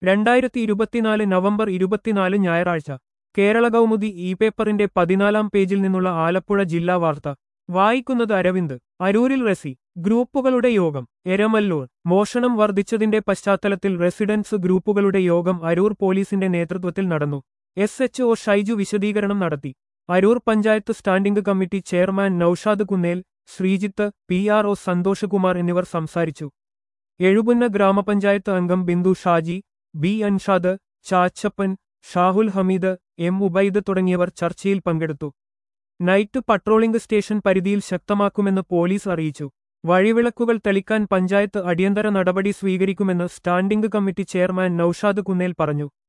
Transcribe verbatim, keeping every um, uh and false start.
രണ്ടായിരത്തി ഇരുപത്തിനാല് നവംബർ ഇരുപത്തിനാല് ഞായറാഴ്ച കേരള കൗമുദി ഇ പേപ്പറിന്റെ പതിനാലാം പേജിൽ നിന്നുള്ള ആലപ്പുഴ ജില്ലാ വാർത്ത വായിക്കുന്നത് അരവിന്ദ്. അരൂരിൽ റെസി ഗ്രൂപ്പുകളുടെ യോഗം. എരമല്ലൂർ മോഷണം വർദ്ധിച്ചതിന്റെ പശ്ചാത്തലത്തിൽ റെസിഡൻസ് ഗ്രൂപ്പുകളുടെ യോഗം അരൂർ പോലീസിന്റെ നേതൃത്വത്തിൽ നടന്നു. എസ് എച്ച് ഒ ഷൈജു വിശദീകരണം നടത്തി. Aroor panchayat standing committee chairman Noushad Kunnel, Sreejith, P R O Santhoshkumar എന്നിവർ സംസാരിച്ചു. എഴുപുന്ന ഗ്രാമപഞ്ചായത്ത് അംഗം ബിന്ദു ഷാജി, ബി അൻഷാദ്, ചാച്ചപ്പൻ, ഷാഹുൽ ഹമീദ്, എം ഉബൈദ് തുടങ്ങിയവർ ചർച്ചയിൽ പങ്കെടുത്തു. നൈറ്റ് പട്രോളിംഗ് സ്റ്റേഷൻ പരിധിയിൽ ശക്തമാക്കുമെന്ന് പോലീസ് അറിയിച്ചു. വഴിവിളക്കുകൾ തെളിക്കാൻ പഞ്ചായത്ത് അടിയന്തര നടപടി സ്വീകരിക്കുമെന്ന് standing committee chairman Noushad Kunnel പറഞ്ഞു.